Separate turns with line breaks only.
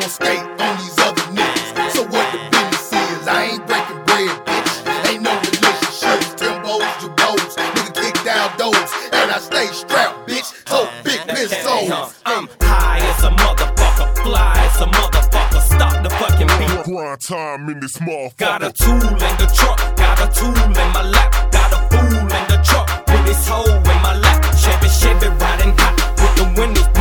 gon' skate on these other niggas. So what the business is, I ain't breaking bread, bitch. Ain't no relationships, Timbos, Jabos, nigga kick down doors, and I stay strapped, bitch. So big pistols.
I'm high as a motherfucker, fly as a motherfucker. Stop the fucking beat.
Grind time in this motherfucker.
Got a tool in the truck, got a tool in my lap, got a fool in the truck with his hoe in my lap. Chevy riding hot with the windows